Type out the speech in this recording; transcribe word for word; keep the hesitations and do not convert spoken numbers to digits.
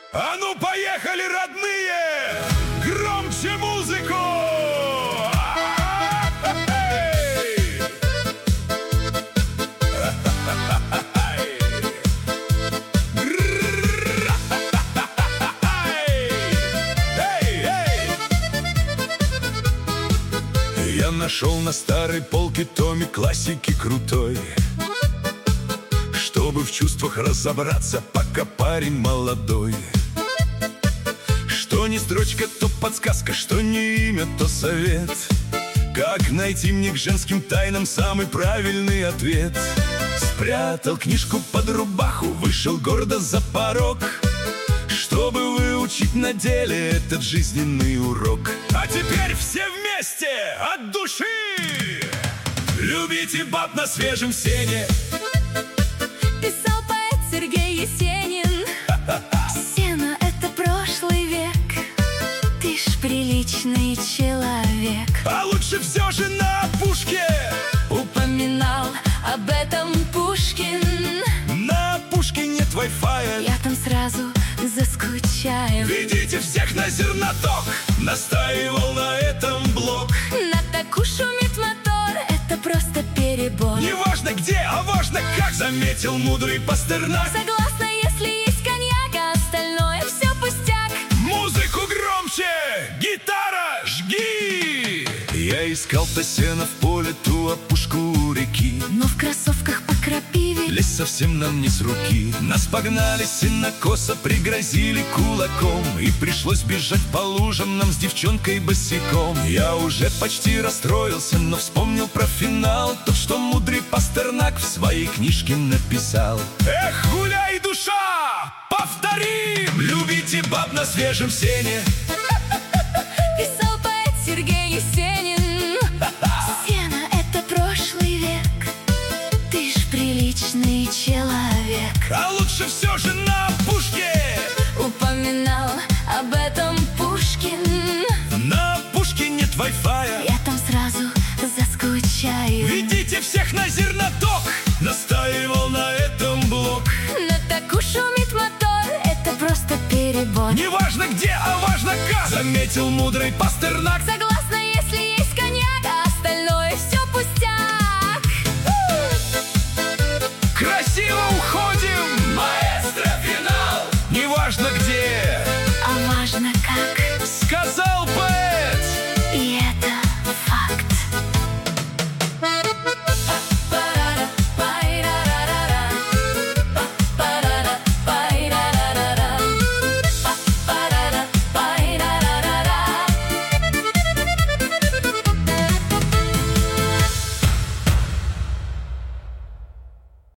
А ну поехали, родные! Громче музыку! Я нашел на старой полке томик классики крутой, чтобы в чувствах разобраться, пока парень молодой. Что не строчка, то подсказка, что не имя, то совет. Как найти мне к женским тайнам самый правильный ответ? Спрятал книжку под рубаху, вышел гордо за порог, чтобы выучить на деле этот жизненный урок. А теперь все вместе от души любите баб на свежем сене. Писал поэт Сергей Есенин. Сено — это прошлый век. Ты ж приличный человек. А лучше все же на опушке Упоминал об этом Пушкин. на опушке нет вай-фая. Я там сразу заскучаю. Ведите всех на зерноток, настаивал на этом блок. На таку шумит мотор, это просто перебор. Не важно где, а важно как, заметил мудрый Пастернак. Согласна, если есть коньяк, а остальное все пустяк. Музыку громче, гитара, жги! Я искал то сено в поле, ту опушку у реки, Но в кроссовках по крапиве лес совсем нам не с руки. Нас погнали сенокоса, пригрозили кулаком, и пришлось бежать по лужам нам с девчонкой босиком. Я уже почти расстроился, но вспомнил про финал, тот, что мудрый Пастернак в своей книжке написал. Эх, гуляй, душа, повторим! Любите баб на свежем сене. писал поэт Сергей Есенин. Сено — это прошлый век. Ты ж приличный человек. А лучше все же на опушке Упоминал об этом Пушкин. на опушке нет вай-фая. Я там сразу заскучаю. Ведите всех на зерноток, настаивал на этом блок. На таку шумит мотор, это просто перебор. Не важно где, а важно как, заметил мудрый Пастернак. Согласна, если есть коньяк, а остальное все пустяк. Красиво уходим, маэстро, финал. Не важно где, А важно как. сказал